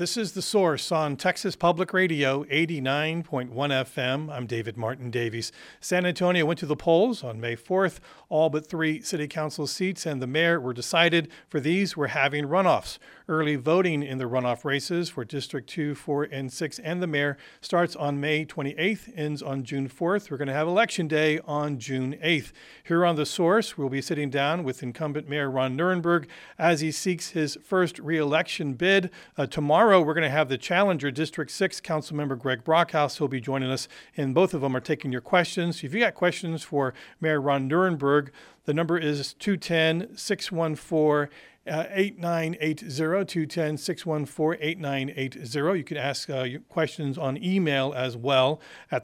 This is The Source on Texas Public Radio 89.1 FM. I'm David Martin Davies. San Antonio went to the polls on May 4th. All but 3 city council seats and the mayor were decided. For these, we're having runoffs. Early voting in the runoff races for District 2, 4, and 6 and the mayor starts on May 28th, ends on June 4th. We're going to have Election Day on June 8th. Here on The Source, we'll be sitting down with incumbent Mayor Ron Nirenberg as he seeks his first re-election bid. Tomorrow, we're going to have the challenger, District 6 Councilmember Greg Brockhouse. He'll be joining us, and both of them are taking your questions. If you got questions for Mayor Ron Nirenberg, the number is 210-614-8980, 210-614-8980. You can ask your questions on email as well at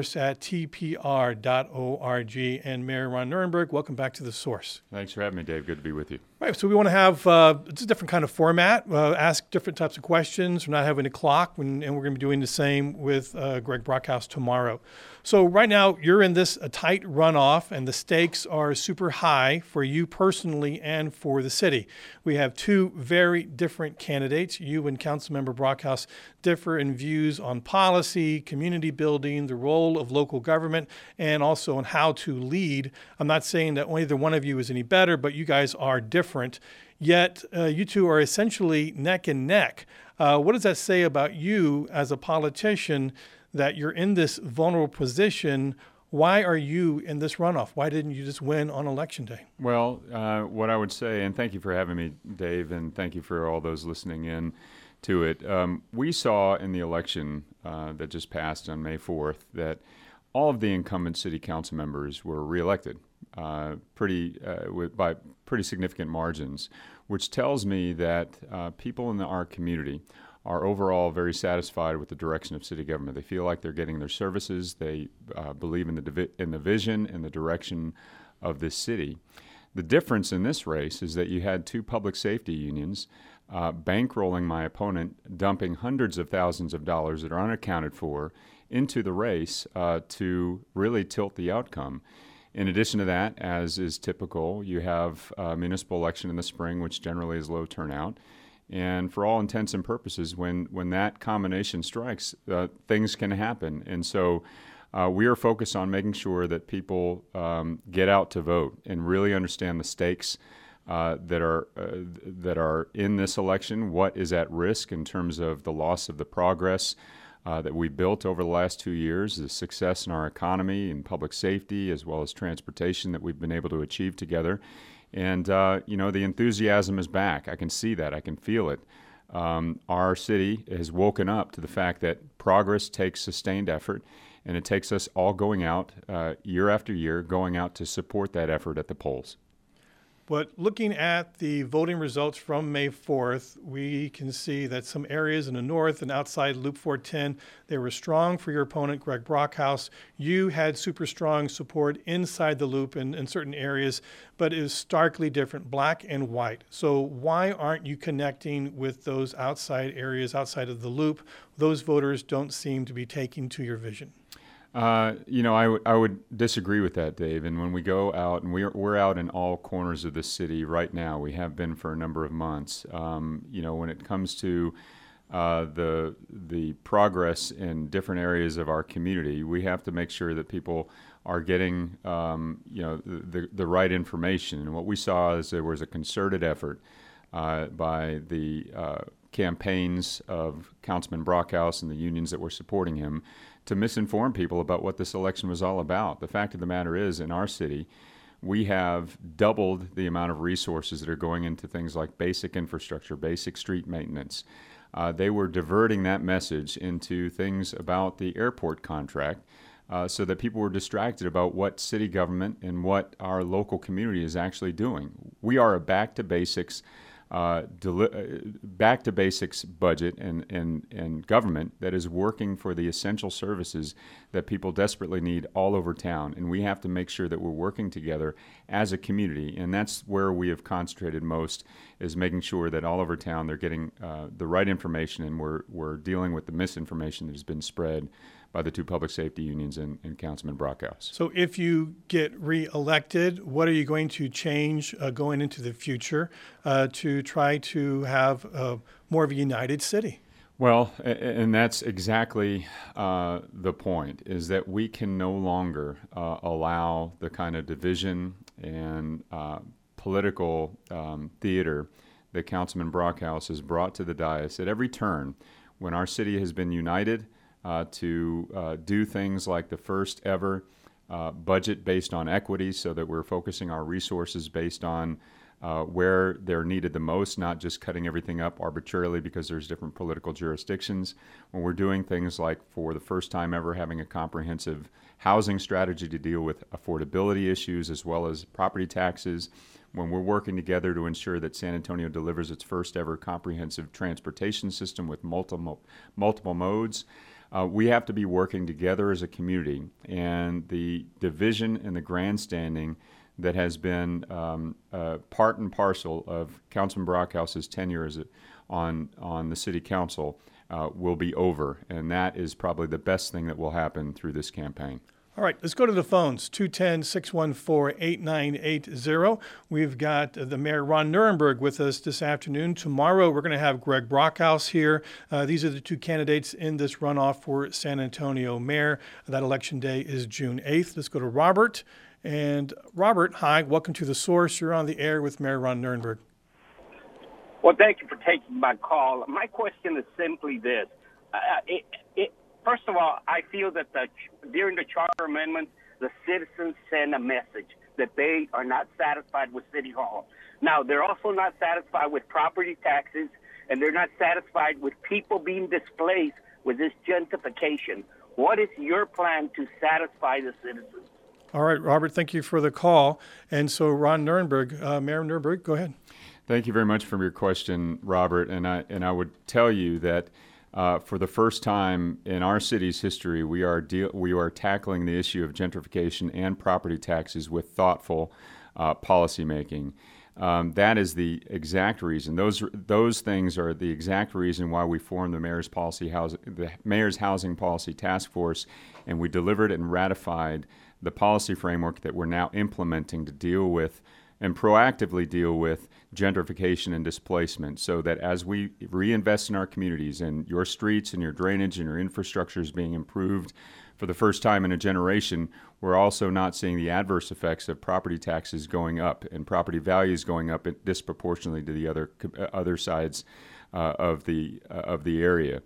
thesource@tpr.org. And Mayor Ron Nirenberg, welcome back to The Source. Thanks for having me, Dave. Good to be with you. Right, so we want to have it's a different kind of format, ask different types of questions. We're not having a clock, and we're going to be doing the same with Greg Brockhouse tomorrow. So right now, you're in this a tight runoff, and the stakes are super high for you personally and for the city. We have 2 very different candidates. You and Councilmember Brockhouse differ in views on policy, community building, the role of local government, and also on how to lead. I'm not saying that either one of you is any better, but you guys are different. Yet you 2 are essentially neck and neck. What does that say about you as a politician, that you're in this vulnerable position? Why are you in this runoff? Why didn't you just win on Election Day? Well, what I would say, and thank you for having me, Dave, and thank you for all those listening in to it. We saw in the election that just passed on May 4th that all of the incumbent city council members were reelected by pretty significant margins, which tells me that people in our community are overall very satisfied with the direction of city government. They feel like they're getting their services. They believe in the vision and the direction of this city. The difference in this race is that you had 2 public safety unions bankrolling my opponent, dumping hundreds of thousands of dollars that are unaccounted for into the race to really tilt the outcome. In addition to that, as is typical, you have a municipal election in the spring, which generally is low turnout. And for all intents and purposes, when that combination strikes, things can happen. And so we are focused on making sure that people get out to vote and really understand the stakes that are in this election, what is at risk in terms of the loss of the progress that we built over the last 2 years, the success in our economy and public safety, as well as transportation that we've been able to achieve together. And, the enthusiasm is back. I can see that. I can feel it. Our city has woken up to the fact that progress takes sustained effort, and it takes us all going out year after year, going out to support that effort at the polls. But looking at the voting results from May 4th, we can see that some areas in the north and outside Loop 410, they were strong for your opponent, Greg Brockhouse. You had super strong support inside the loop in certain areas, but it was starkly different, black and white. So why aren't you connecting with those outside areas outside of the loop? Those voters don't seem to be taking to your vision. I would disagree with that, Dave. And when we go out, and we're out in all corners of the city right now, we have been for a number of months. When it comes to the progress in different areas of our community, we have to make sure that people are getting the right information. And what we saw is there was a concerted effort by the campaigns of Councilman Brockhouse and the unions that were supporting him to misinform people about what this election was all about. The fact of the matter is, in our city, we have doubled the amount of resources that are going into things like basic infrastructure, basic street maintenance. They were diverting that message into things about the airport contract so that people were distracted about what city government and what our local community is actually doing. We are a back-to-basics budget and government that is working for the essential services that people desperately need all over town. And we have to make sure that we're working together as a community. And that's where we have concentrated most, is making sure that all over town they're getting the right information, and we're dealing with the misinformation that has been spread by the 2 public safety unions and Councilman Brockhouse. So if you get reelected, what are you going to change going into the future to try to have more of a united city? Well, and that's exactly the point, is that we can no longer allow the kind of division and political theater that Councilman Brockhouse has brought to the dais at every turn when our city has been united to do things like the first ever budget based on equity, so that we're focusing our resources based on where they're needed the most, not just cutting everything up arbitrarily because there's different political jurisdictions. When we're doing things like, for the first time ever, having a comprehensive housing strategy to deal with affordability issues as well as property taxes, when we're working together to ensure that San Antonio delivers its first ever comprehensive transportation system with multiple modes, we have to be working together as a community. And the division and the grandstanding that has been part and parcel of Councilman Brockhouse's tenure on the city council will be over. And that is probably the best thing that will happen through this campaign. All right, let's go to the phones, 210-614-8980. We've got the Mayor Ron Nirenberg with us this afternoon. Tomorrow, we're going to have Greg Brockhouse here. These are the two candidates in this runoff for San Antonio Mayor. That election day is June 8th. Let's go to Robert. And Robert, hi, welcome to The Source. You're on the air with Mayor Ron Nirenberg. Well, thank you for taking my call. My question is simply this. First of all, I feel that during the charter amendment, the citizens send a message that they are not satisfied with City Hall. Now, they're also not satisfied with property taxes, and they're not satisfied with people being displaced with this gentrification. What is your plan to satisfy the citizens? All right, Robert, thank you for the call. And so Ron Nirenberg, Mayor Nirenberg, go ahead. Thank you very much for your question, Robert. And I would tell you that for the first time in our city's history, we are tackling the issue of gentrification and property taxes with thoughtful policymaking. That is the exact reason. Those things are the exact reason why we formed the Mayor's Housing Policy Task Force, and we delivered and ratified the policy framework that we're now implementing to deal with and proactively deal with gentrification and displacement, so that as we reinvest in our communities and your streets and your drainage and your infrastructure is being improved for the first time in a generation, we're also not seeing the adverse effects of property taxes going up and property values going up disproportionately to the other sides of the area.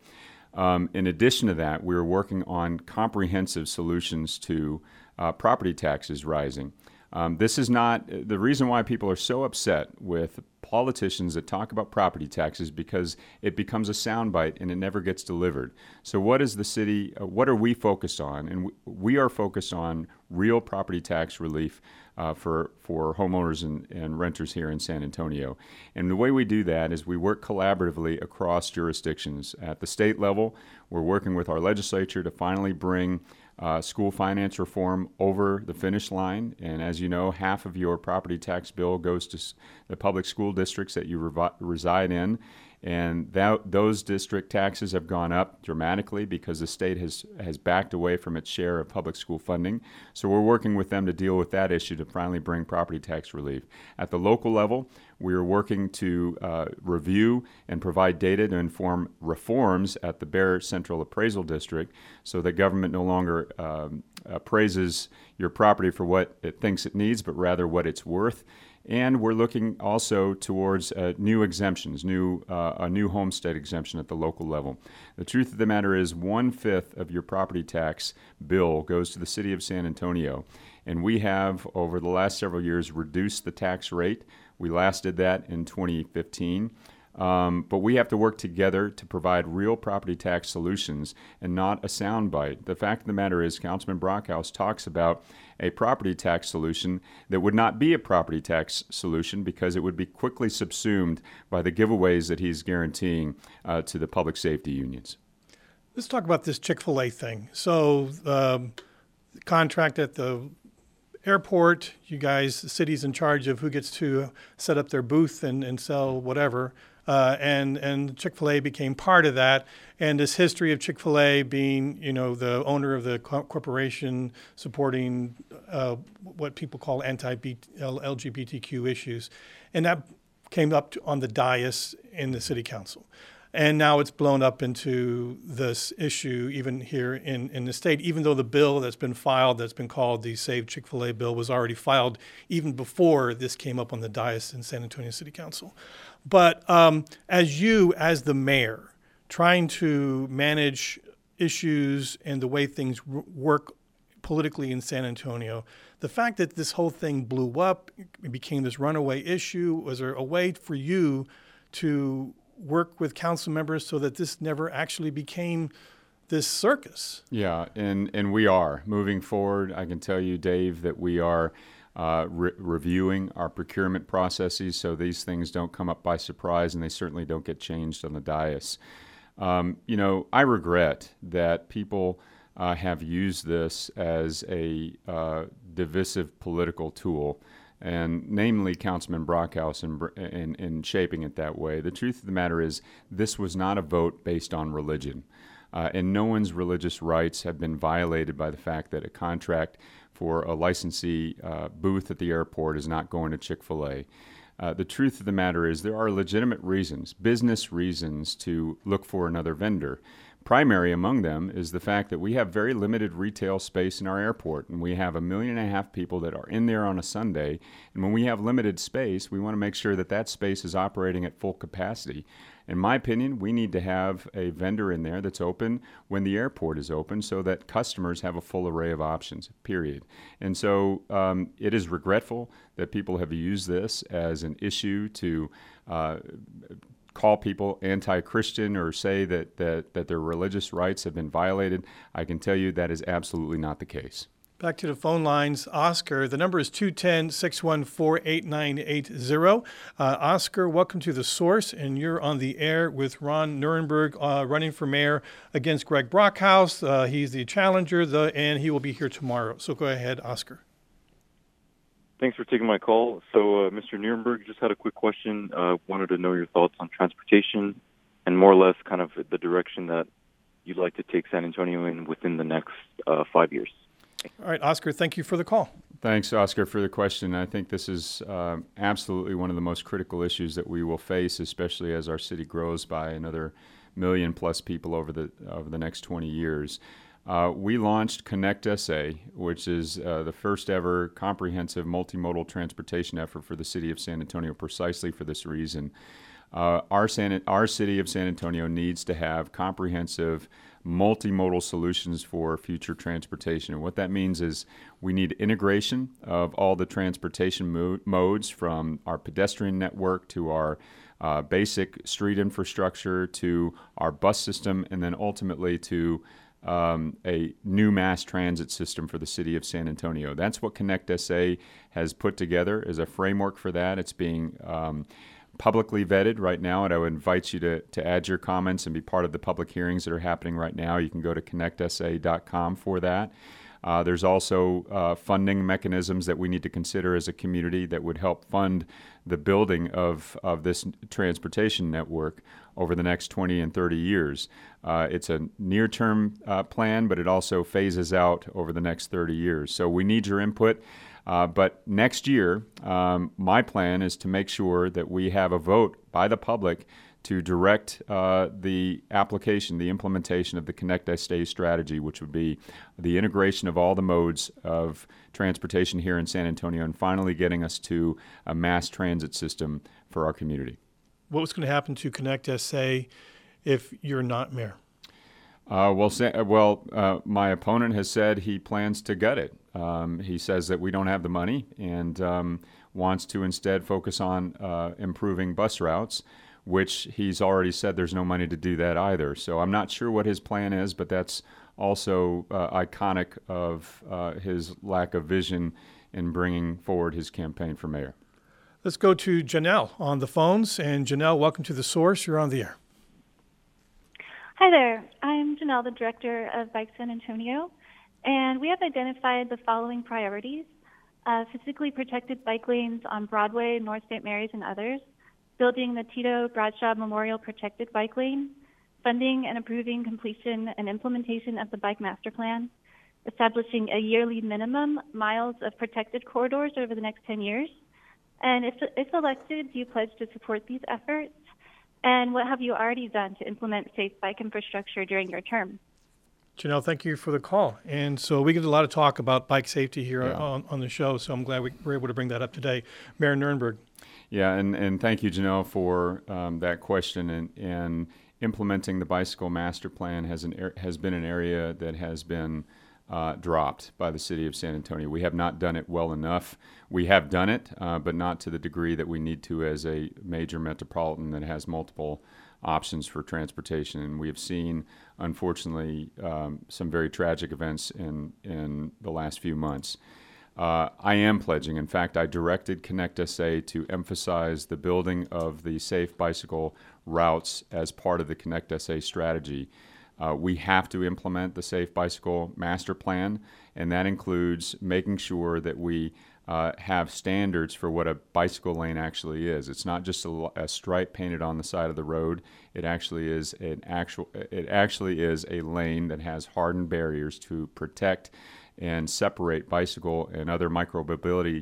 In addition to that, we're working on comprehensive solutions to property taxes rising. This is not the reason why people are so upset with politicians that talk about property taxes, because it becomes a soundbite and it never gets delivered. So what is the city, what are we focused on? And we are focused on real property tax relief for homeowners and renters here in San Antonio. And the way we do that is we work collaboratively across jurisdictions. At the state level, we're working with our legislature to finally bring school finance reform over the finish line. And as you know, half of your property tax bill goes to the public school districts that you reside in. And those district taxes have gone up dramatically because the state has backed away from its share of public school funding. So we're working with them to deal with that issue to finally bring property tax relief. At the local level, we are working to review and provide data to inform reforms at the Bear Central Appraisal District, so that government no longer appraises your property for what it thinks it needs, but rather what it's worth. And we're looking also towards new exemptions, a new homestead exemption at the local level. The truth of the matter is 1/5 of your property tax bill goes to the city of San Antonio. And we have, over the last several years, reduced the tax rate. We last did that in 2015. But we have to work together to provide real property tax solutions and not a soundbite. The fact of the matter is, Councilman Brockhouse talks about a property tax solution that would not be a property tax solution because it would be quickly subsumed by the giveaways that he's guaranteeing to the public safety unions. Let's talk about this Chick-fil-A thing. So the contract at the airport, you guys, the city's in charge of who gets to set up their booth and sell whatever. And Chick-fil-A became part of that. And this history of Chick-fil-A being, the owner of the corporation supporting what people call anti-LGBTQ issues. And that came up on the dais in the city council. And now it's blown up into this issue even here in the state, even though the bill that's been filed, that's been called the Save Chick-fil-A bill, was already filed even before this came up on the dais in San Antonio City Council. But as the mayor, trying to manage issues and the way things work politically in San Antonio, the fact that this whole thing blew up, it became this runaway issue, was there a way for you to work with council members so that this never actually became this circus? Yeah, and we are moving forward. I can tell you, Dave, that we are reviewing our procurement processes so these things don't come up by surprise, and they certainly don't get changed on the dais. I regret that people have used this as a divisive political tool, and namely Councilman Brockhouse in shaping it that way. The truth of the matter is this was not a vote based on religion, and no one's religious rights have been violated by the fact that a contract for a licensee booth at the airport is not going to Chick-fil-A. The truth of the matter is there are legitimate reasons, business reasons, to look for another vendor. Primary among them is the fact that we have very limited retail space in our airport, and we have 1.5 million people that are in there on a Sunday. And when we have limited space, we want to make sure that that space is operating at full capacity. In my opinion, we need to have a vendor in there that's open when the airport is open so that customers have a full array of options, period. And so it is regretful that people have used this as an issue to call people anti-Christian or say that their religious rights have been violated. I can tell you that is absolutely not the case. Back to the phone lines. Oscar, the number is 210-614-8980. Oscar, welcome to The Source, and you're on the air with Ron Nirenberg running for mayor against Greg Brockhouse. He's the challenger, and he will be here tomorrow. So go ahead, Oscar. Thanks for taking my call. So, Mr. Nirenberg, just had a quick question. Wanted to know your thoughts on transportation and more or less kind of the direction that you'd like to take San Antonio in within the next 5 years. All right, Oscar, thank you for the call. Thanks, Oscar, for the question. I think this is absolutely one of the most critical issues that we will face, especially as our city grows by another 1 million plus people over the next 20 years. We launched Connect SA, which is the first ever comprehensive multimodal transportation effort for the city of San Antonio, precisely for this reason. Our city of San Antonio needs to have comprehensive multimodal solutions for future transportation. And what that means is we need integration of all the transportation modes, from our pedestrian network to our basic street infrastructure to our bus system, and then ultimately to a new mass transit system for the city of San Antonio. That's what Connect SA has put together as a framework for that. It's being publicly vetted right now, and I would invite you to add your comments and be part of the public hearings that are happening right now. You can go to connectsa.com for that. There's also funding mechanisms that we need to consider as a community that would help fund the building of this transportation network over the next 20 and 30 years. It's a near-term plan, but it also phases out over the next 30 years. So we need your input. But next year, my plan is to make sure that we have a vote by the public to direct the application, the implementation of the Connect SA strategy, which would be the integration of all the modes of transportation here in San Antonio and finally getting us to a mass transit system for our community. What was going to happen to Connect SA if you're not mayor? My opponent has said he plans to gut it. He says that we don't have the money and wants to instead focus on improving bus routes, which he's already said there's no money to do that either. So I'm not sure what his plan is, but that's also iconic of his lack of vision in bringing forward his campaign for mayor. Let's go to Janelle on the phones. And Janelle, welcome to The Source. You're on the air. Hi there. I'm Janelle, the director of Bike San Antonio, and we have identified the following priorities: physically protected bike lanes on Broadway, North St. Mary's, and others, building the Tito Bradshaw Memorial Protected Bike Lane, funding and approving completion and implementation of the Bike Master Plan, establishing a yearly minimum miles of protected corridors over the next 10 years. And if elected, do you pledge to support these efforts? And what have you already done to implement safe bike infrastructure during your term? Janelle, thank you for the call. And so we get a lot of talk about bike safety here on the show, so I'm glad we were able to bring that up today. Mayor Nirenberg. Yeah, and thank you, Janelle, for that question. And implementing the bicycle master plan has been an area that has been dropped by the city of San Antonio. We have not done it well enough. We have done it, but not to the degree that we need to as a major metropolitan that has multiple options for transportation. And we have seen, unfortunately, some very tragic events in the last few months. I am pledging. In fact, I directed Connect SA to emphasize the building of the safe bicycle routes as part of the Connect SA strategy. We have to implement the Safe Bicycle Master Plan, and that includes making sure that we have standards for what a bicycle lane actually is. It's not just a stripe painted on the side of the road. It actually is a lane that has hardened barriers to protect and separate bicycle and other micromobility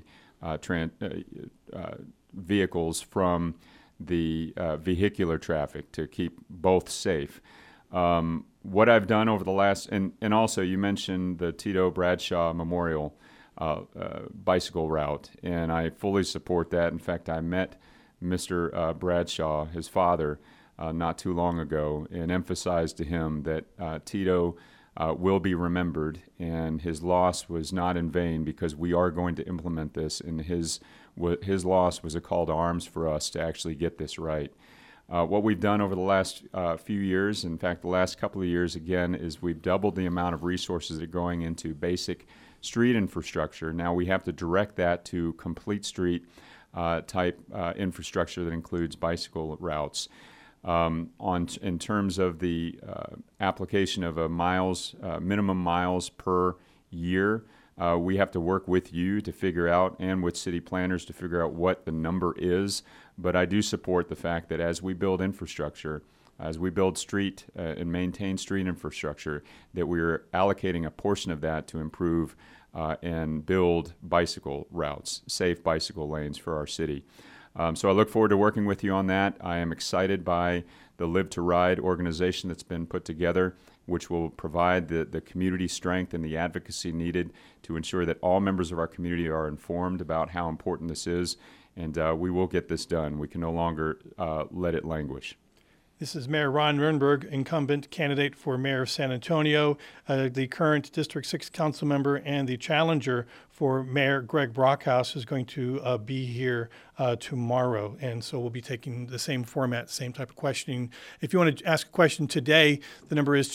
vehicles from the vehicular traffic to keep both safe. What I've done over the last, and also you mentioned the Tito Bradshaw Memorial bicycle route, and I fully support that. In fact, I met Mr. Bradshaw, his father, not too long ago, and emphasized to him that Tito will be remembered, and his loss was not in vain because we are going to implement this, and his loss was a call to arms for us to actually get this right. What we've done over the last few years, in fact, the last couple of years again, is we've doubled the amount of resources that are going into basic street infrastructure. Now we have to direct that to complete street type infrastructure that includes bicycle routes. In terms of the application of minimum miles per year, we have to work with you to figure out, and with city planners to figure out what the number is. But I do support the fact that as we build infrastructure, as we build street and maintain street infrastructure, that we're allocating a portion of that to improve and build bicycle routes, safe bicycle lanes for our city. So I look forward to working with you on that. I am excited by the Live to Ride organization that's been put together, which will provide the community strength and the advocacy needed to ensure that all members of our community are informed about how important this is, and we will get this done. We can no longer let it languish. This is Mayor Ron Nirenberg, incumbent candidate for Mayor of San Antonio, the current District 6 council member, and the challenger for Mayor Greg Brockhouse is going to be here tomorrow. And so we'll be taking the same format, same type of questioning. If you want to ask a question today, the number is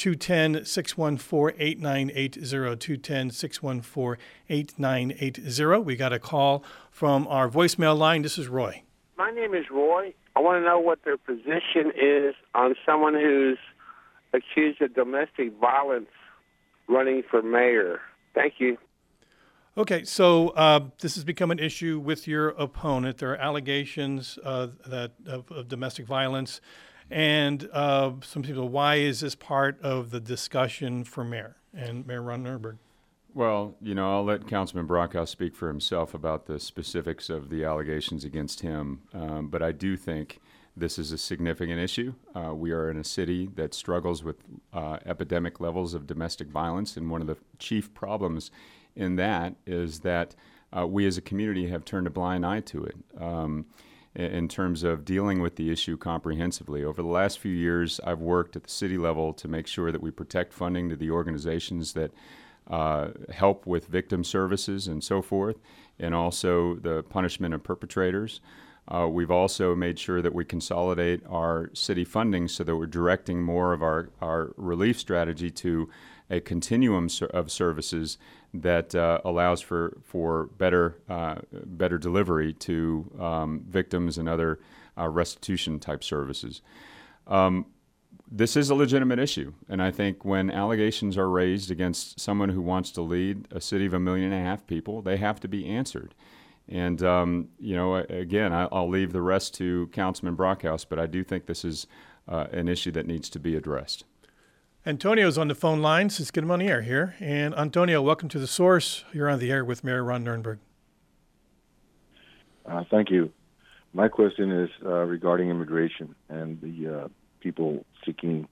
210-614-8980, 210-614-8980. We got a call from our voicemail line. This is Roy. My name is Roy. I want to know what their position is on someone who's accused of domestic violence running for mayor. Thank you. Okay, so this has become an issue with your opponent. There are allegations of domestic violence, and some people, why is this part of the discussion for mayor and Mayor Ron Nirenberg? Well, I'll let Councilman Brockhouse speak for himself about the specifics of the allegations against him, but I do think this is a significant issue. We are in a city that struggles with epidemic levels of domestic violence, and one of the chief problems in that is that we as a community have turned a blind eye to it in terms of dealing with the issue comprehensively. Over the last few years, I've worked at the city level to make sure that we protect funding to the organizations that help with victim services and so forth, and also the punishment of perpetrators. We've also made sure that we consolidate our city funding so that we're directing more of our relief strategy to a continuum of services that allows for better delivery to victims and other restitution type services. This is a legitimate issue, and I think when allegations are raised against someone who wants to lead a city of 1.5 million people, they have to be answered. And, again, I'll leave the rest to Councilman Brockhouse, but I do think this is an issue that needs to be addressed. Antonio's on the phone lines. Let's get him on the air here. And Antonio, welcome to The Source. You're on the air with Mayor Ron Nirenberg. Thank you. My question is regarding immigration and the people seeking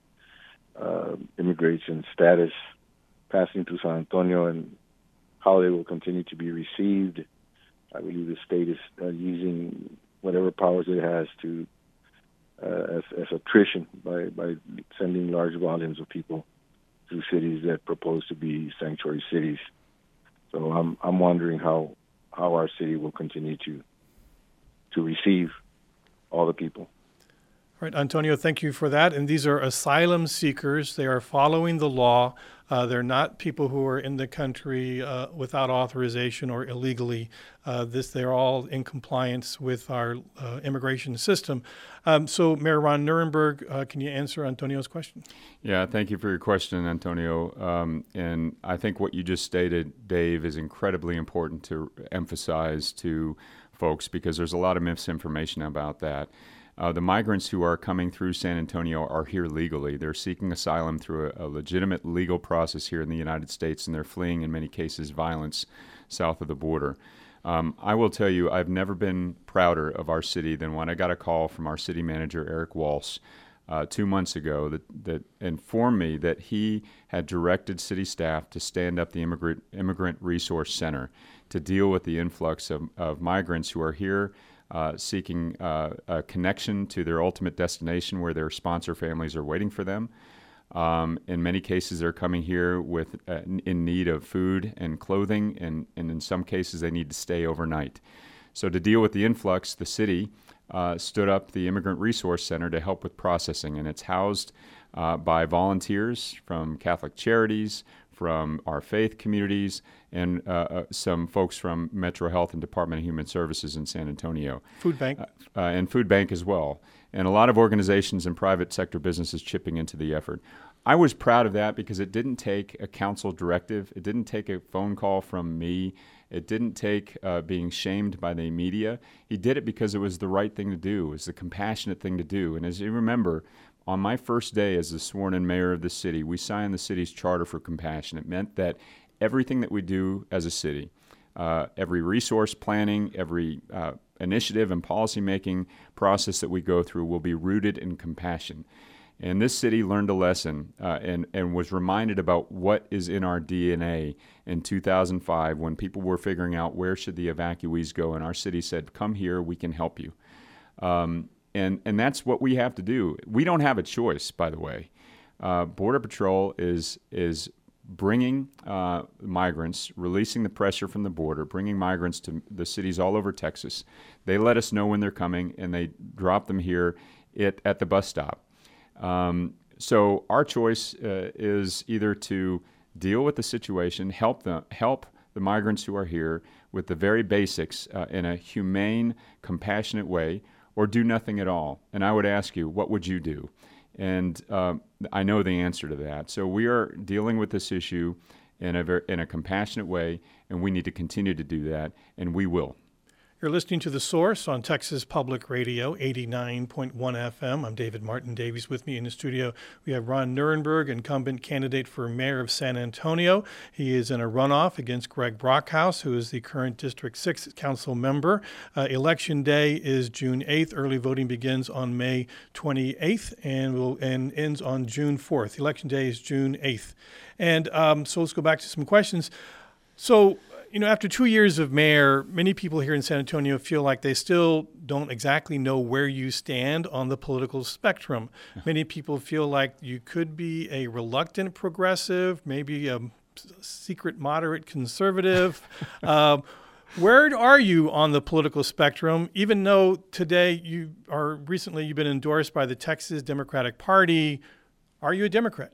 immigration status passing through San Antonio and how they will continue to be received. I believe the state is using whatever powers it has to as attrition by sending large volumes of people through cities that propose to be sanctuary cities. So I'm wondering how our city will continue to receive all the people. All right, Antonio, thank you for that. And these are asylum seekers. They are following the law. They're not people who are in the country without authorization or illegally. They're all in compliance with our immigration system. So, Mayor Ron Nirenberg, can you answer Antonio's question? Yeah, thank you for your question, Antonio. And I think what you just stated, Dave, is incredibly important to emphasize to folks because there's a lot of misinformation about that. The migrants who are coming through San Antonio are here legally. They're seeking asylum through a legitimate legal process here in the United States, and they're fleeing, in many cases, violence south of the border. I will tell you, I've never been prouder of our city than when I got a call from our city manager, Eric Walsh, 2 months ago that informed me that he had directed city staff to stand up the Immigrant Resource Center to deal with the influx of migrants who are here seeking a connection to their ultimate destination where their sponsor families are waiting for them. In many cases, they're coming here with in need of food and clothing, and in some cases, they need to stay overnight. So to deal with the influx, the city stood up the Immigrant Resource Center to help with processing, and it's housed by volunteers from Catholic Charities, from our faith communities, and some folks from Metro Health and Department of Human Services in San Antonio. Food Bank. And Food Bank as well. And a lot of organizations and private sector businesses chipping into the effort. I was proud of that because it didn't take a council directive. It didn't take a phone call from me. It didn't take being shamed by the media. He did it because it was the right thing to do. It was the compassionate thing to do. And as you remember, on my first day as the sworn-in mayor of the city, we signed the city's charter for compassion. It meant that everything that we do as a city, every resource planning, every initiative and policy-making process that we go through will be rooted in compassion. And this city learned a lesson and was reminded about what is in our DNA in 2005 when people were figuring out where should the evacuees go. And our city said, come here, we can help you. And that's what we have to do. We don't have a choice, by the way. Border Patrol is bringing migrants, releasing the pressure from the border, bringing migrants to the cities all over Texas. They let us know when they're coming, and they drop them here at the bus stop. So our choice is either to deal with the situation, help the migrants who are here with the very basics in a humane, compassionate way, or do nothing at all. And I would ask you, what would you do? And I know the answer to that. So we are dealing with this issue in a compassionate way, and we need to continue to do that, and we will. You're listening to The Source on Texas Public Radio, 89.1 FM. I'm David Martin Davies. With me in the studio, we have Ron Nirenberg, incumbent candidate for mayor of San Antonio. He is in a runoff against Greg Brockhouse, who is the current District 6 council member. Election day is June 8th. Early voting begins on May 28th and ends on June 4th. Election day is June 8th. And so let's go back to some questions. So, after 2 years of mayor, many people here in San Antonio feel like they still don't exactly know where you stand on the political spectrum. Many people feel like you could be a reluctant progressive, maybe a secret moderate conservative. Where are you on the political spectrum, even though today you've been endorsed by the Texas Democratic Party? Are you a Democrat?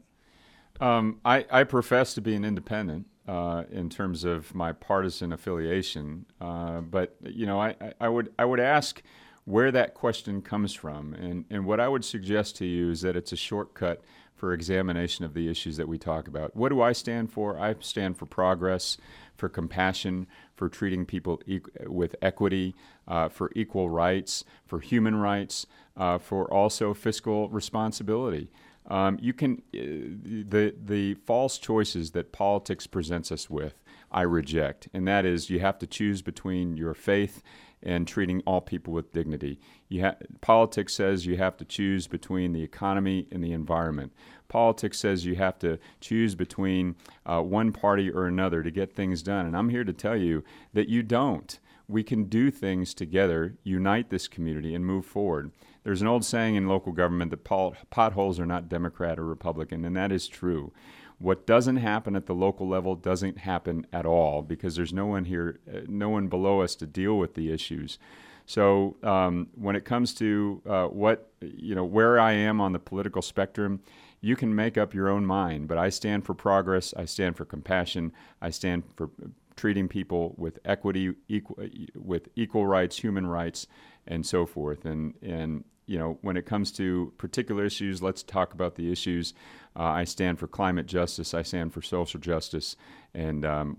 I profess to be an independent. In terms of my partisan affiliation, but I would ask where that question comes from, and what I would suggest to you is that it's a shortcut for examination of the issues that we talk about. What do I stand for? I stand for progress, for compassion, for treating people with equity, for equal rights, for human rights, for also fiscal responsibility. The false choices that politics presents us with, I reject. And that is, you have to choose between your faith and treating all people with dignity. Politics says you have to choose between the economy and the environment. Politics says you have to choose between one party or another to get things done. And I'm here to tell you that you don't. We can do things together, unite this community, and move forward. There's an old saying in local government that potholes are not Democrat or Republican, and that is true. What doesn't happen at the local level doesn't happen at all because there's no one here, no one below us to deal with the issues. So when it comes to where I am on the political spectrum, you can make up your own mind. But I stand for progress. I stand for compassion. I stand for treating people with equity, with equal rights, human rights, and so forth. And when it comes to particular issues, let's talk about the issues. I stand for climate justice. I stand for social justice, and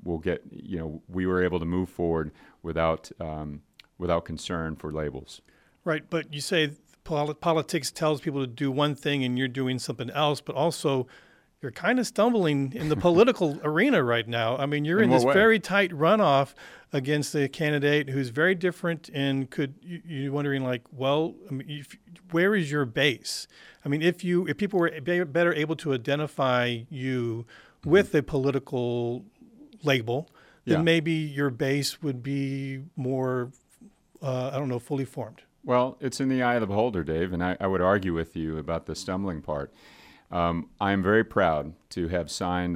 we were able to move forward without concern for labels. Right, but you say politics tells people to do one thing and you're doing something else, but also you're kind of stumbling in the political arena right now. I mean, you're in this very tight runoff against a candidate who's very different, and you're wondering, like, well, I mean, where is your base? I mean, if people were better able to identify you with a political label, then maybe your base would be more, fully formed. Well, it's in the eye of the beholder, Dave, and I would argue with you about the stumbling part. I am very proud to have signed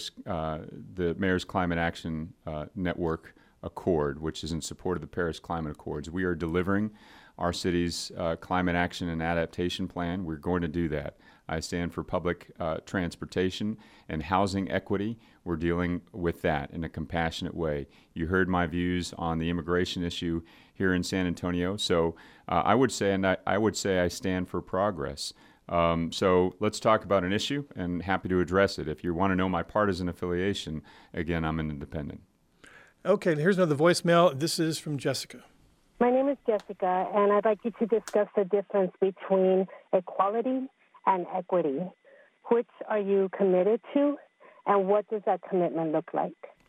the Mayor's Climate Action Network Accord, which is in support of the Paris Climate Accords. We are delivering our city's climate action and adaptation plan. We're going to do that. I stand for public transportation and housing equity. We're dealing with that in a compassionate way. You heard my views on the immigration issue here in San Antonio. So I would say I stand for progress. So let's talk about an issue, and happy to address it. If you want to know my partisan affiliation, again, I'm an independent. Okay, here's another voicemail. This is from Jessica. My name is Jessica, and I'd like you to discuss the difference between equality and equity. Which are you committed to, and what does that commitment look like?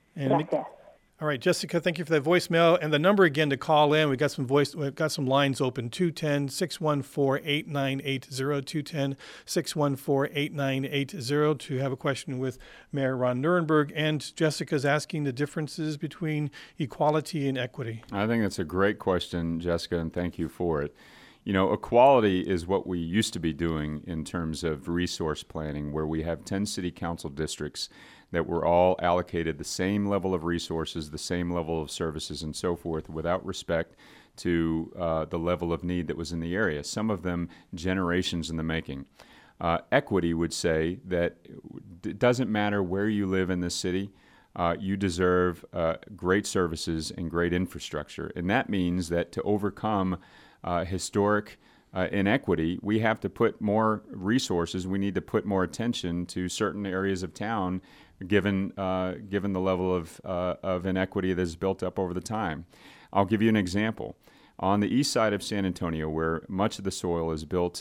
All right, Jessica, thank you for that voicemail. And the number again to call in, we've got some lines open, 210-614-8980, 210-614-8980 to have a question with Mayor Ron Nirenberg. And Jessica's asking the differences between equality and equity. I think that's a great question, Jessica, and thank you for it. You know, equality is what we used to be doing in terms of resource planning, where we have 10 city council districts that were all allocated the same level of resources, the same level of services, and so forth, without respect to the level of need that was in the area, some of them generations in the making. Equity would say that it doesn't matter where you live in this city, you deserve great services and great infrastructure. And that means that to overcome historic inequity, we have to put more resources, we need to put more attention to certain areas of town given the level of inequity that is built up over the time. I'll give you an example. On the east side of San Antonio, where much of the soil is built,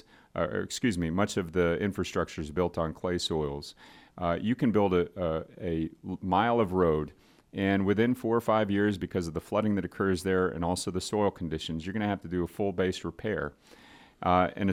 much of the infrastructure is built on clay soils, you can build a mile of road, and within 4 or 5 years, because of the flooding that occurs there and also the soil conditions, you're going to have to do a full base repair. In a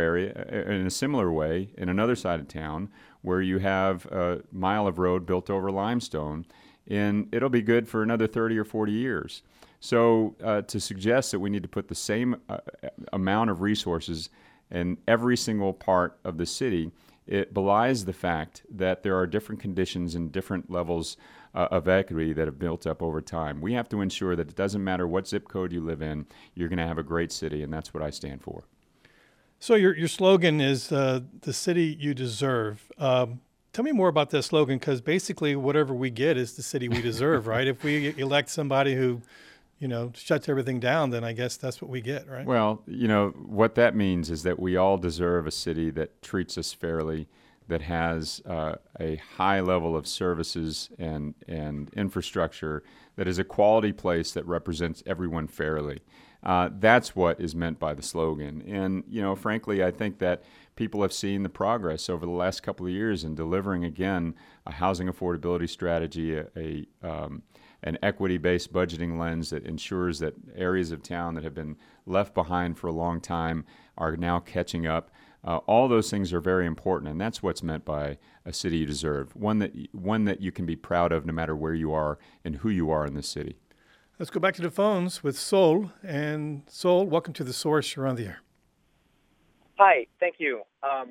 similar way, in another side of town, where you have a mile of road built over limestone, and it'll be good for another 30 or 40 years. So to suggest that we need to put the same amount of resources in every single part of the city, it belies the fact that there are different conditions and different levels of equity that have built up over time. We have to ensure that it doesn't matter what zip code you live in, you're going to have a great city, and that's what I stand for. So your slogan is the city you deserve. Tell me more about that slogan, because basically whatever we get is the city we deserve, right? If we elect somebody who, shuts everything down, then I guess that's what we get, right? Well, what that means is that we all deserve a city that treats us fairly, that has a high level of services and infrastructure, that is a quality place that represents everyone fairly. That's what is meant by the slogan. And, frankly, I think that people have seen the progress over the last couple of years in delivering, again, a housing affordability strategy, an equity-based budgeting lens that ensures that areas of town that have been left behind for a long time are now catching up. All those things are very important, and that's what's meant by a city you deserve, one that you can be proud of no matter where you are and who you are in this city. Let's go back to the phones with Sol. And Sol, welcome to The Source. You're on the air. Hi, thank you.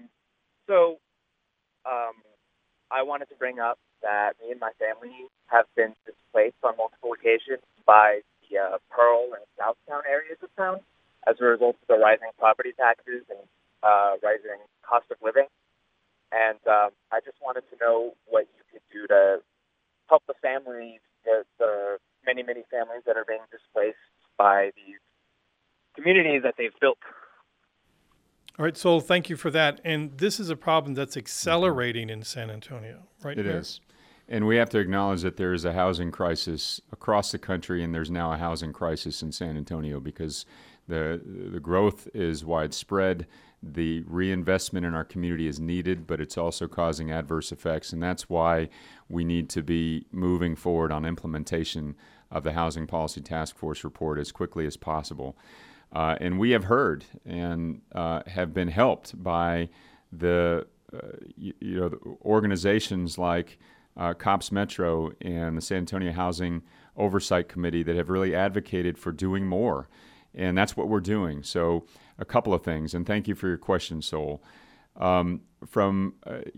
I wanted to bring up that me and my family have been displaced on multiple occasions by the Pearl and Southtown areas of town as a result of the rising property taxes and rising cost of living. And I just wanted to know what you could do to help the families, the many, many families that are being displaced by these communities that they've built. All right, Sol, thank you for that. And this is a problem that's accelerating in San Antonio, right? It is. And we have to acknowledge that there is a housing crisis across the country, and there's now a housing crisis in San Antonio because the growth is widespread. The reinvestment in our community is needed, but it's also causing adverse effects. And that's why we need to be moving forward on implementation of the Housing Policy Task Force report as quickly as possible. And we have heard and have been helped by the organizations like COPS Metro and the San Antonio Housing Oversight Committee that have really advocated for doing more. And that's what we're doing. So a couple of things, and thank you for your question, Sol. From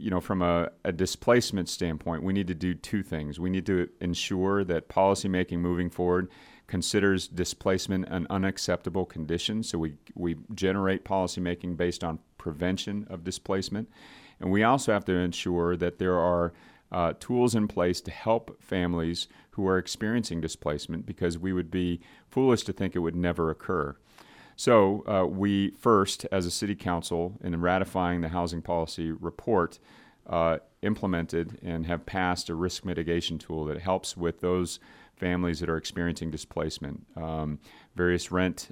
a displacement standpoint, we need to do two things. We need to ensure that policymaking moving forward considers displacement an unacceptable condition, so we generate policymaking based on prevention of displacement. And we also have to ensure that there are tools in place to help families who are experiencing displacement, because we would be foolish to think it would never occur. So we first, as a city council, in ratifying the housing policy report, implemented and have passed a risk mitigation tool that helps with those families that are experiencing displacement. Various rent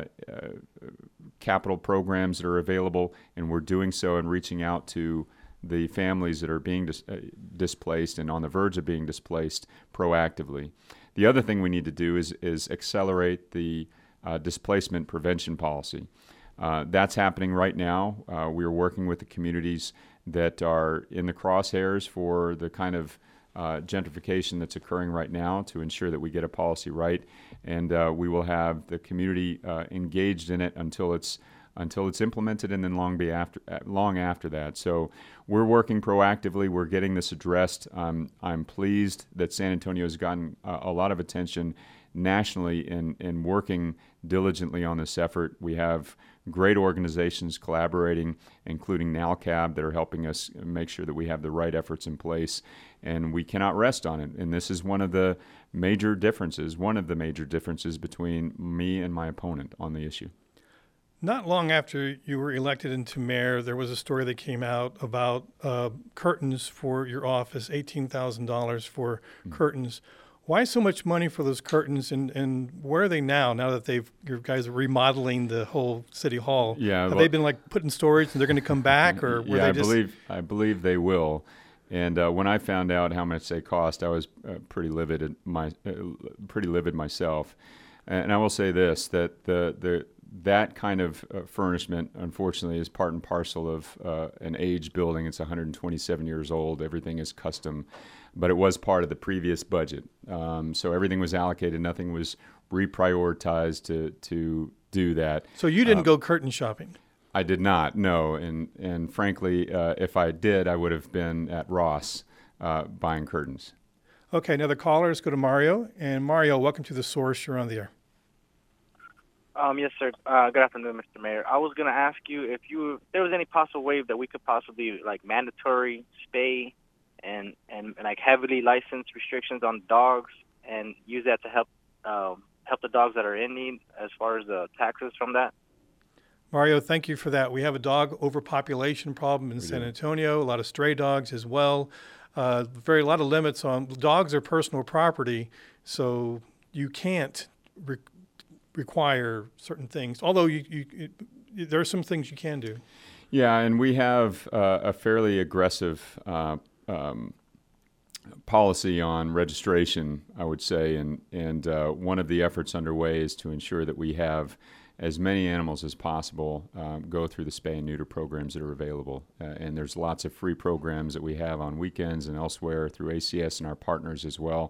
capital programs that are available, and we're doing so and reaching out to the families that are being displaced and on the verge of being displaced proactively. The other thing we need to do is accelerate the displacement prevention policy. That's happening right now. We are working with the communities that are in the crosshairs for the kind of gentrification that's occurring right now to ensure that we get a policy right, and we will have the community engaged in it until it's implemented, and then long after that. So we're working proactively. We're getting this addressed. I'm pleased that San Antonio has gotten a lot of attention nationally in working diligently on this effort. We have great organizations collaborating, including NALCAB, that are helping us make sure that we have the right efforts in place, and we cannot rest on it. And this is one of the major differences between me and my opponent on the issue. Not long after you were elected into mayor, there was a story that came out about curtains for your office, $18,000 for curtains. Why so much money for those curtains, and where are they now that your guys are remodeling the whole city hall? Yeah, have they been put in storage and they're going to come back, or were they just... I believe they will. And when I found out how much they cost, I was pretty livid myself. And I will say this, that that kind of furnishment, unfortunately, is part and parcel of an aged building. It's 127 years old. Everything is custom, but it was part of the previous budget. So everything was allocated. Nothing was reprioritized to do that. So you didn't go curtain shopping? I did not, no. And frankly, if I did, I would have been at Ross buying curtains. Okay, another caller. Let's go to Mario. And Mario, welcome to The Source. You're on the air. Yes, sir. Good afternoon, Mr. Mayor. I was going to ask you if there was any possible way that we could possibly mandatory spay and heavily licensed restrictions on dogs, and use that to help the dogs that are in need as far as the taxes from that. Mario, thank you for that. We have a dog overpopulation problem in San Antonio, a lot of stray dogs as well. A lot of limits on dogs are personal property, so you can't require certain things, although there are some things you can do. Yeah, and we have a fairly aggressive policy on registration, I would say, and one of the efforts underway is to ensure that we have as many animals as possible go through the spay and neuter programs that are available. And there's lots of free programs that we have on weekends and elsewhere through ACS and our partners as well.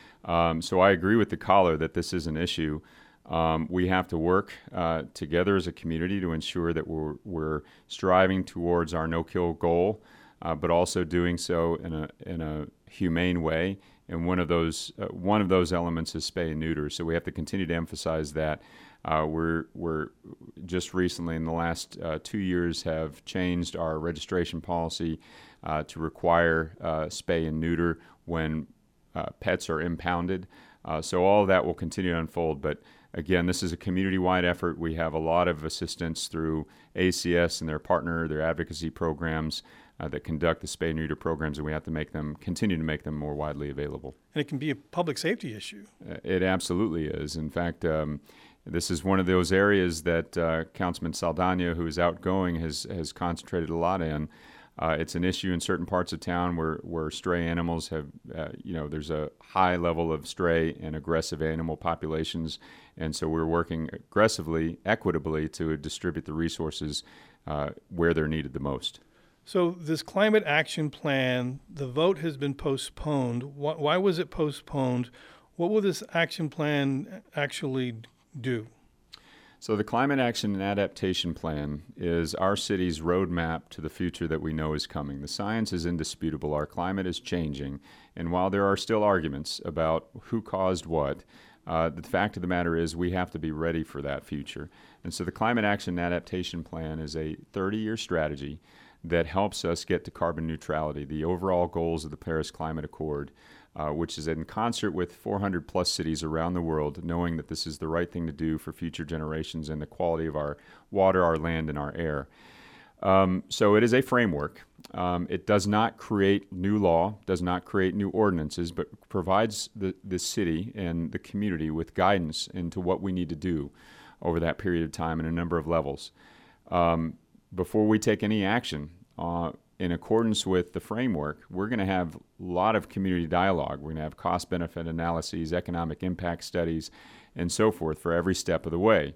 So I agree with the caller that this is an issue. We have to work together as a community to ensure that we're striving towards our no-kill goal, but also doing so in a humane way. And one of those elements is spay and neuter. So we have to continue to emphasize that. We're just recently in the last 2 years have changed our registration policy to require spay and neuter when pets are impounded. So all of that will continue to unfold. But again, this is a community-wide effort. We have a lot of assistance through ACS and their advocacy programs that conduct the spay and neuter programs, and we have to continue to make them more widely available. And it can be a public safety issue. It absolutely is. In fact, this is one of those areas that Councilman Saldana, who is outgoing, has concentrated a lot in. It's an issue in certain parts of town where stray animals have, there's a high level of stray and aggressive animal populations. And so we're working aggressively, equitably to distribute the resources where they're needed the most. So this climate action plan, the vote has been postponed. Why was it postponed? What will this action plan actually do? So the Climate Action and Adaptation Plan is our city's roadmap to the future that we know is coming. The science is indisputable. Our climate is changing. And while there are still arguments about who caused what, the fact of the matter is we have to be ready for that future. And so the Climate Action and Adaptation Plan is a 30-year strategy that helps us get to carbon neutrality, the overall goals of the Paris Climate Accord, which is in concert with 400 plus cities around the world, knowing that this is the right thing to do for future generations and the quality of our water, our land, and our air. So it is a framework. It does not create new law, does not create new ordinances, but provides the city and the community with guidance into what we need to do over that period of time in a number of levels. Before we take any action in accordance with the framework, we're going to have a lot of community dialogue. We're going to have cost-benefit analyses, economic impact studies, and so forth for every step of the way.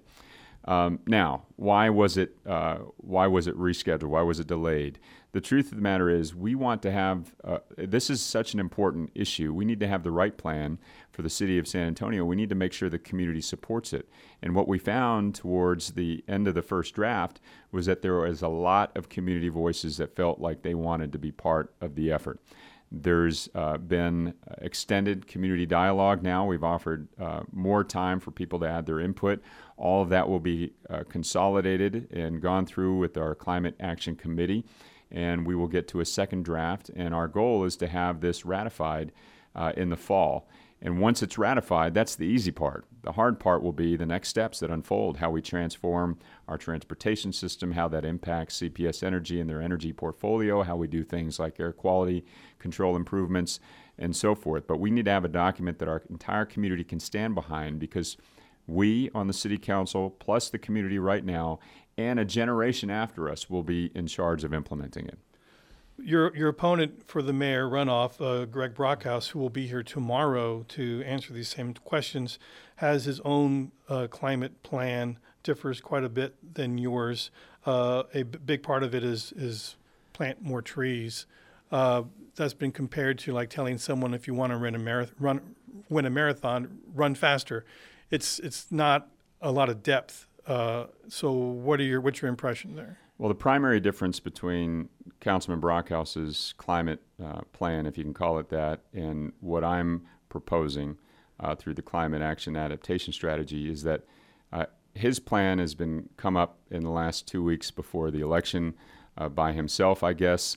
Now, why was it rescheduled? Why was it delayed? The truth of the matter is we want to have, this is such an important issue. We need to have the right plan for the city of San Antonio. We need to make sure the community supports it. And what we found towards the end of the first draft was that there was a lot of community voices that felt like they wanted to be part of the effort. There's been extended community dialogue now. We've offered more time for people to add their input. All of that will be consolidated and gone through with our Climate Action Committee, and we will get to a second draft. And our goal is to have this ratified in the fall. And once it's ratified, that's the easy part. The hard part will be the next steps that unfold, how we transform our transportation system, how that impacts CPS Energy and their energy portfolio, how we do things like air quality control improvements, and so forth. But we need to have a document that our entire community can stand behind, because we on the City Council, plus the community right now, and a generation after us will be in charge of implementing it. Your opponent for the mayor runoff, Greg Brockhouse, who will be here tomorrow to answer these same questions, has his own climate plan, differs quite a bit than yours. A big part of it is plant more trees. That's been compared to like telling someone if you want to win a marathon, run faster. It's not a lot of depth. So what's your impression there? Well, the primary difference between Councilman Brockhouse's climate plan, if you can call it that, and what I'm proposing through the Climate Action Adaptation Strategy is that his plan has been come up in the last 2 weeks before the election by himself, I guess.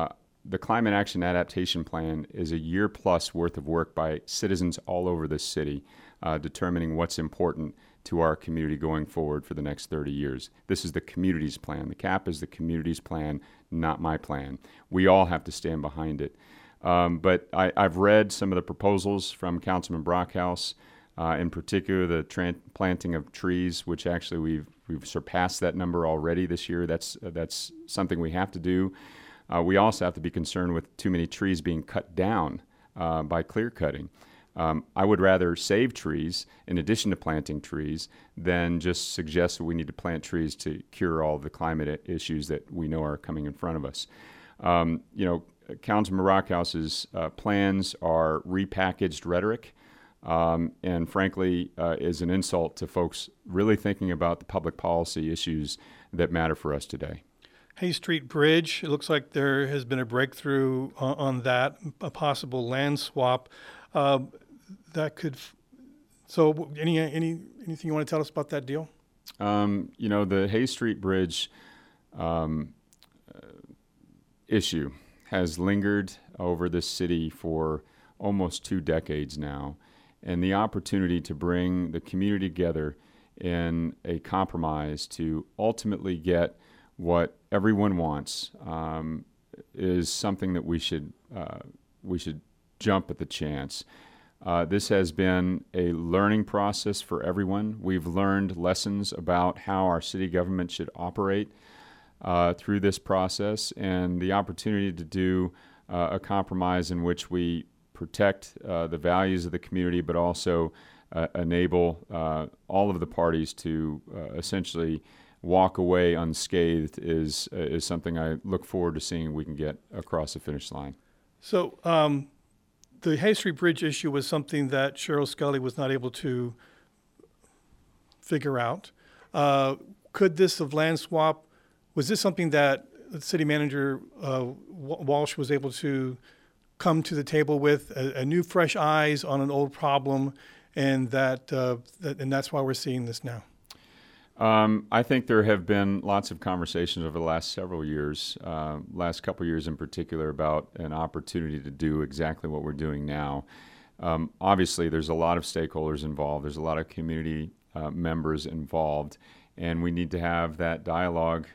The Climate Action Adaptation Plan is a year plus worth of work by citizens all over this city, determining what's important to our community going forward for the next 30 years. This is the community's plan. The CAP is the community's plan, not my plan. We all have to stand behind it. But I've read some of the proposals from Councilman Brockhouse, in particular the planting of trees, which actually we've We've surpassed that number already this year. That's something we have to do. We also have to be concerned with too many trees being cut down by clear cutting. I would rather save trees in addition to planting trees than just suggest that we need to plant trees to cure all the climate issues that we know are coming in front of us. Councilman Brockhouse's plans are repackaged rhetoric, and frankly is an insult to folks really thinking about the public policy issues that matter for us today. Hayes Street Bridge, it looks like there has been a breakthrough on that, a possible land swap. So anything you want to tell us about that deal? The Hayes Street Bridge issue has lingered over this city for almost 2 decades now, and the opportunity to bring the community together in a compromise to ultimately get what everyone wants is something that we should jump at the chance. This has been a learning process for everyone. We've learned lessons about how our city government should operate through this process, and the opportunity to do a compromise in which we protect the values of the community, but also enable all of the parties to essentially walk away unscathed is something I look forward to seeing we can get across the finish line. So the Hayes Street Bridge issue was something that Cheryl Scully was not able to figure out. Could this land swap, was this something that the city manager Walsh was able to come to the table with, a new fresh eyes on an old problem, and that's why we're seeing this now? I think there have been lots of conversations over the last several years, last couple of years in particular, about an opportunity to do exactly what we're doing now. Obviously, there's a lot of stakeholders involved. There's a lot of community members involved, and we need to have that dialogue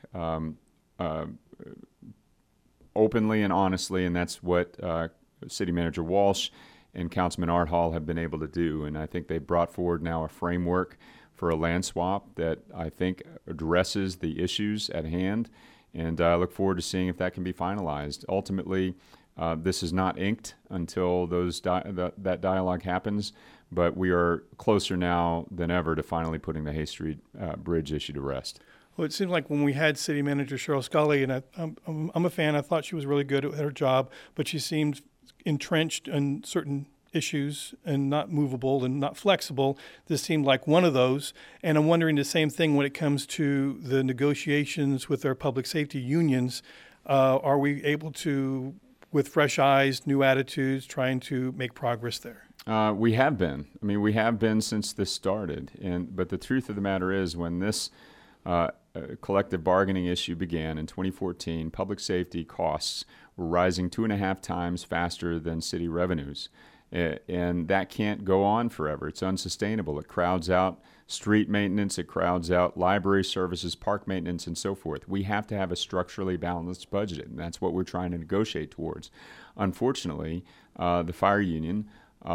openly and honestly, and that's what City Manager Walsh and Councilman Art Hall have been able to do. And I think they brought forward now a framework for a land swap that I think addresses the issues at hand, and I look forward to seeing if that can be finalized. Ultimately, this is not inked until that dialogue happens, but we are closer now than ever to finally putting the Hayes Street Bridge issue to rest. Well, it seemed like when we had City Manager Cheryl Scully, and I'm a fan, I thought she was really good at her job, but she seemed entrenched in certain issues and not movable and not flexible. This seemed like one of those. And I'm wondering the same thing when it comes to the negotiations with our public safety unions. Are we able to, with fresh eyes, new attitudes, trying to make progress there? We have been. I mean, we have been since this started. But the truth of the matter is, when this collective bargaining issue began in 2014, public safety costs were rising 2.5 times faster than city revenues. And that can't go on forever. It's unsustainable. It crowds out street maintenance, it crowds out library services, park maintenance, and so forth. We have to have a structurally balanced budget, and that's what we're trying to negotiate towards. Unfortunately, the fire union,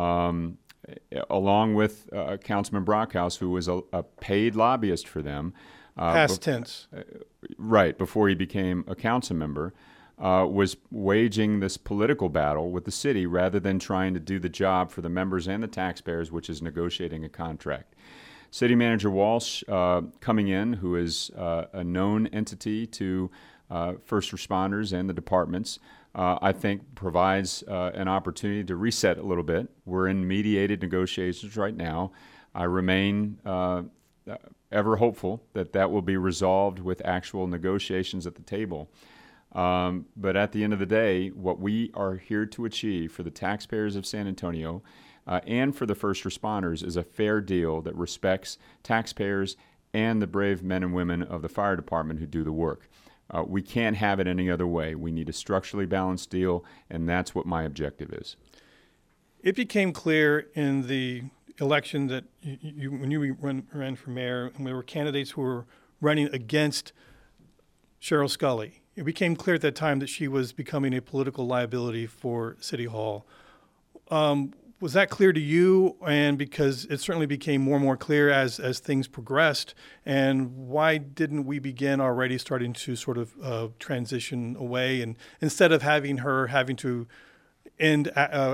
along with Councilman Brockhouse, who was a paid lobbyist for them, past tense, right, before he became a council member, was waging this political battle with the city rather than trying to do the job for the members and the taxpayers, which is negotiating a contract. City Manager Walsh coming in, who is a known entity to first responders and the departments, I think provides an opportunity to reset a little bit. We're in mediated negotiations right now. I remain ever hopeful that that will be resolved with actual negotiations at the table. But at the end of the day, what we are here to achieve for the taxpayers of San Antonio and for the first responders is a fair deal that respects taxpayers and the brave men and women of the fire department who do the work. We can't have it any other way. We need a structurally balanced deal, and that's what my objective is. It became clear in the election that when you ran for mayor, and there were candidates who were running against Cheryl Scully. It became clear at that time that she was becoming a political liability for City Hall. Was that clear to you? And because it certainly became more and more clear as things progressed. And why didn't we begin already starting to sort of transition away, and instead of having to end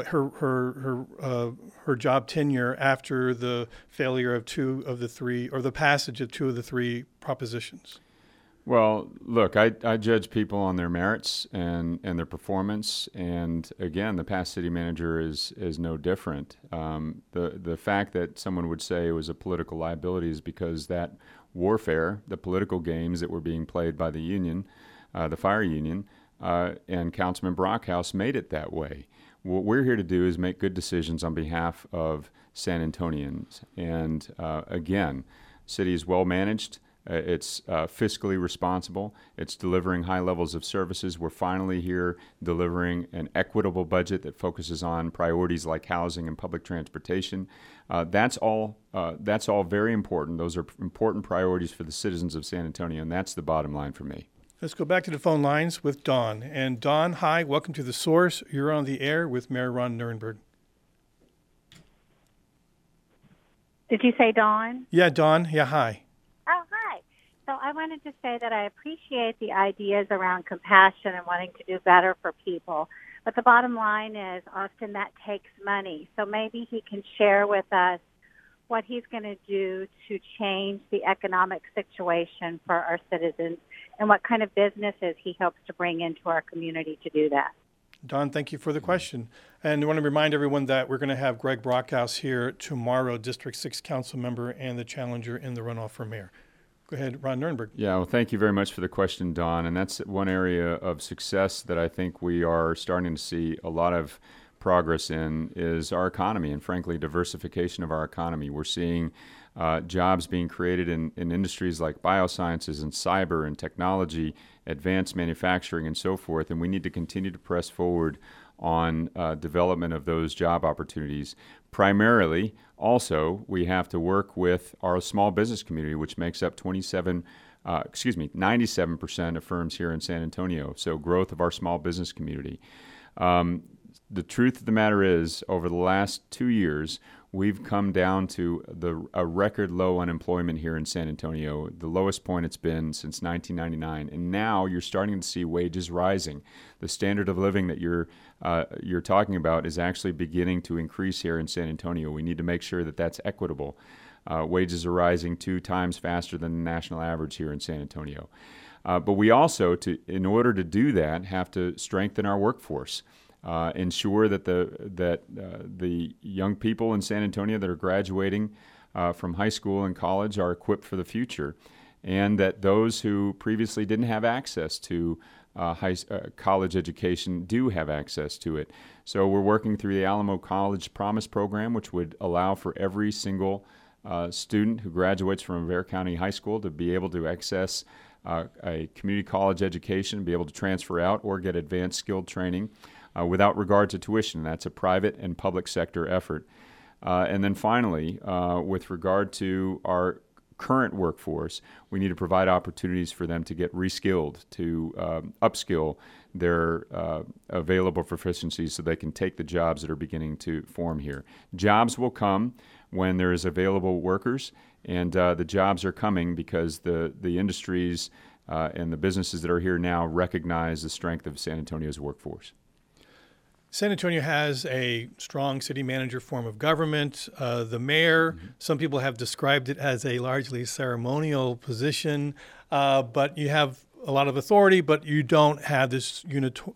her job tenure after the failure of two of the three, or the passage of two of the three propositions? Well, look, I judge people on their merits and their performance, and again, the past city manager is no different. The fact that someone would say it was a political liability is because that warfare, the political games that were being played by the union, the fire union, and Councilman Brockhouse made it that way. What we're here to do is make good decisions on behalf of San Antonians, and again, city is well managed. It's fiscally responsible. It's delivering high levels of services. We're finally here delivering an equitable budget that focuses on priorities like housing and public transportation. That's all very important. Those are important priorities for the citizens of San Antonio, and that's the bottom line for me. Let's go back to the phone lines with Dawn. And Dawn, hi, welcome to The Source. You're on the air with Mayor Ron Nirenberg. Did you say Dawn? Yeah, Dawn. Yeah, hi. Oh, hi. So I wanted to say that I appreciate the ideas around compassion and wanting to do better for people. But the bottom line is often that takes money. So maybe he can share with us what he's going to do to change the economic situation for our citizens and what kind of businesses he hopes to bring into our community to do that. Don, thank you for the question. And I want to remind everyone that we're going to have Greg Brockhouse here tomorrow, District 6 council member and the challenger in the runoff for mayor. Go ahead, Ron Nirenberg. Yeah, well, thank you very much for the question, Don. And that's one area of success that I think we are starting to see a lot of progress in is our economy and, frankly, diversification of our economy. We're seeing jobs being created in industries like biosciences and cyber and technology, advanced manufacturing, and so forth. And we need to continue to press forward on development of those job opportunities. Primarily, also, we have to work with our small business community, which makes up 97% of firms here in San Antonio. So growth of our small business community. The truth of the matter is, over the last 2 years, we've come down to a record low unemployment here in San Antonio, the lowest point it's been since 1999. And now you're starting to see wages rising. The standard of living that you're talking about is actually beginning to increase here in San Antonio. We need to make sure that that's equitable. Wages are rising 2 times faster than the national average here in San Antonio. But we also, in order to do that, have to strengthen our workforce. Ensure that the young people in San Antonio that are graduating from high school and college are equipped for the future, and that those who previously didn't have access to college education do have access to it. So we're working through the Alamo College Promise Program, which would allow for every single student who graduates from Bexar County High School to be able to access a community college education, be able to transfer out or get advanced skilled training. Without regard to tuition. That's a private and public sector effort. And then finally, with regard to our current workforce, we need to provide opportunities for them to get reskilled, to upskill their available proficiencies so they can take the jobs that are beginning to form here. Jobs will come when there is available workers, and the jobs are coming because the industries and the businesses that are here now recognize the strength of San Antonio's workforce. San Antonio has a strong city manager form of government. The mayor, some people have described it as a largely ceremonial position, but you have a lot of authority, but you don't have this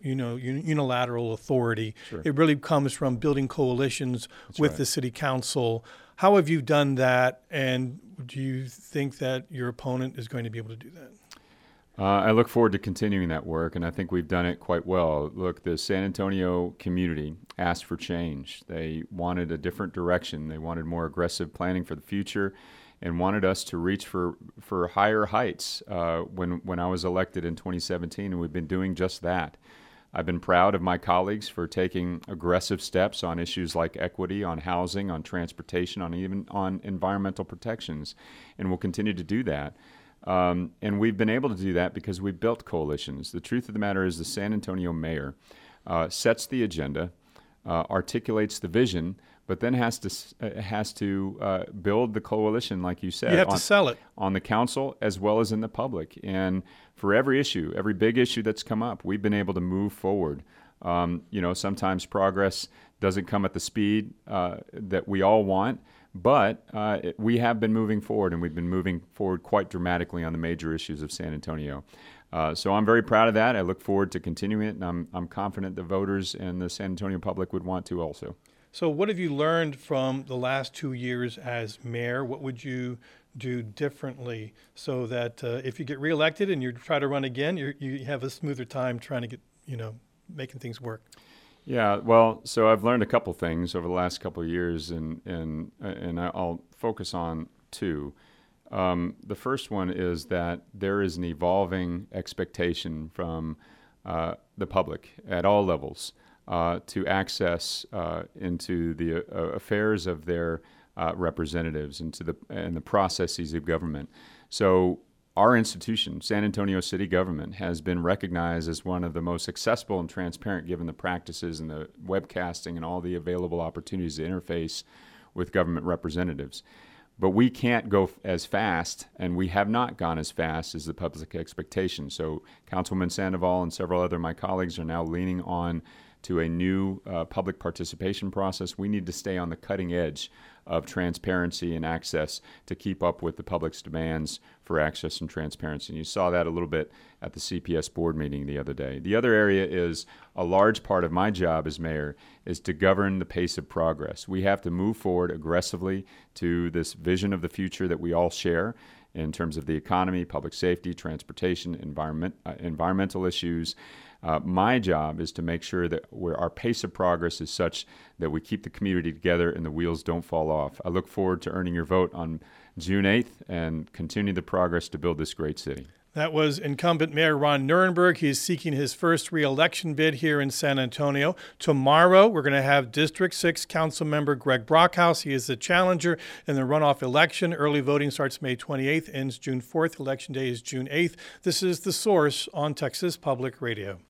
unilateral authority. Sure. It really comes from building coalitions with right. the city council. How have you done that, and do you think that your opponent is going to be able to do that? I look forward to continuing that work, and I think we've done it quite well. Look, the San Antonio community asked for change. They wanted a different direction. They wanted more aggressive planning for the future and wanted us to reach for higher heights when I was elected in 2017, and we've been doing just that. I've been proud of my colleagues for taking aggressive steps on issues like equity, on housing, on transportation, even on environmental protections, and we'll continue to do that. And we've been able to do that because we've built coalitions. The truth of the matter is the San Antonio mayor sets the agenda, articulates the vision, but then has to build the coalition, like you said. You have to sell it on the council as well as in the public. And for every issue, every big issue that's come up, we've been able to move forward. Sometimes progress doesn't come at the speed that we all want, but we have been moving forward, and we've been moving forward quite dramatically on the major issues of San Antonio. So I'm very proud of that. I look forward to continuing it, and I'm confident the voters and the San Antonio public would want to also. So what have you learned from the last 2 years as mayor? What would you do differently so that if you get reelected and you try to run again, you have a smoother time trying to get, making things work? Yeah, well, so I've learned a couple things over the last couple of years, and I'll focus on two. The first one is that there is an evolving expectation from the public at all levels to access into the affairs of their representatives and the processes of government. So our institution, San Antonio City Government, has been recognized as one of the most successful and transparent given the practices and the webcasting and all the available opportunities to interface with government representatives. But we can't go as fast, and we have not gone as fast as the public expectation. So Councilwoman Sandoval and several other of my colleagues are now leaning on to a new public participation process. We need to stay on the cutting edge of transparency and access to keep up with the public's demands for access and transparency. And you saw that a little bit at the CPS board meeting the other day. The other area is a large part of my job as mayor is to govern the pace of progress. We have to move forward aggressively to this vision of the future that we all share in terms of the economy, public safety, transportation, environmental issues. My job is to make sure that our pace of progress is such that we keep the community together and the wheels don't fall off. I look forward to earning your vote on June 8th and continue the progress to build this great city. That was incumbent Mayor Ron Nirenberg. He is seeking his first re-election bid here in San Antonio. Tomorrow, we're going to have District 6 Council Member Greg Brockhouse. He is the challenger in the runoff election. Early voting starts May 28th, ends June 4th. Election day is June 8th. This is The Source on Texas Public Radio.